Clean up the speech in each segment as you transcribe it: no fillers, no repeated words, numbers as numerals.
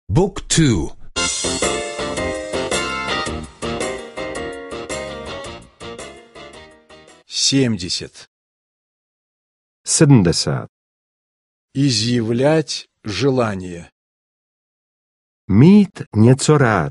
بوك تو. 70. 70. Изъявлять желание. Mít něco rád.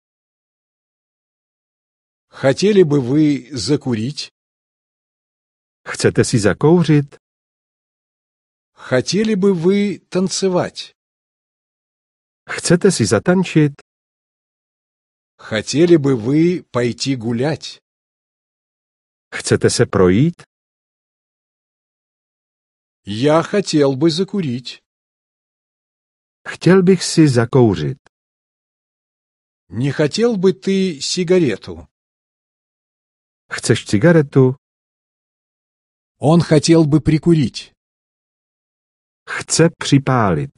Хотели бы вы закурить? Chcete si zakouřit? Хотели бы вы танцевать? Chcete si zatančit? Хотели бы вы пойти гулять? Chcete se projít? Я хотел бы закурить. Chtěl bych si zakouřit. Не хотел бы ты сигарету? Chceš cigaretu? Он хотел бы прикурить. Chce připálit.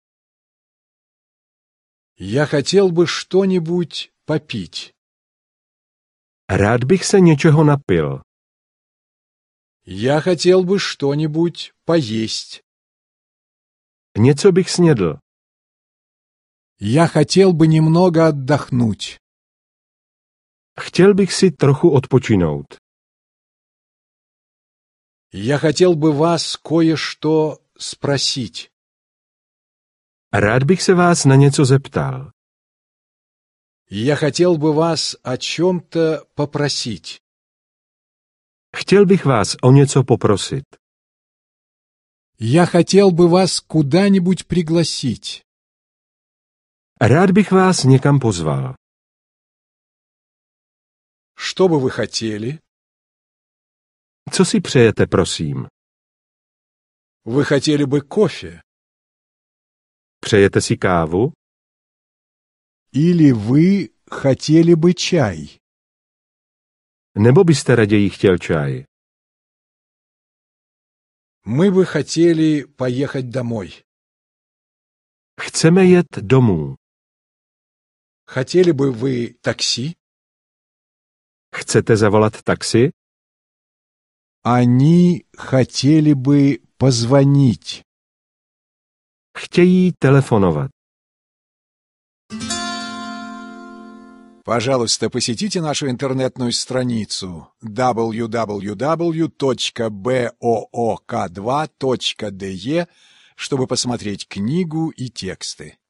Я хотел бы что-нибудь попить. Rád bych se něčeho napil. Я хотел бы что-нибудь поесть. Něco bych snědl. Я хотел бы немного отдохнуть. Chtěl bych si trochu odpočinout. Я хотел бы вас кое-что спросить. Rád bych se vás na něco zeptal. Я хотел бы вас о чем-то попросить. Chtěl bych vás o něco poprosit. Я хотел бы вас куда-нибудь пригласить. Rád bych vás někam pozval. Что бы вы хотели? Co si přejete, prosím? Вы хотели бы кофе? Přejete si kávu? Или вы хотели бы чай? Nebo byste raději chtěl čaj? Мы бы хотели поехать домой. Chceme jet domů. Хотели бы вы такси? Chcete zavolat taxi? Они хотели бы позвонить. Chtějí telefonovat. Пожалуйста, посетите нашу интернетную страницу www.book2.de, чтобы посмотреть книгу и тексты.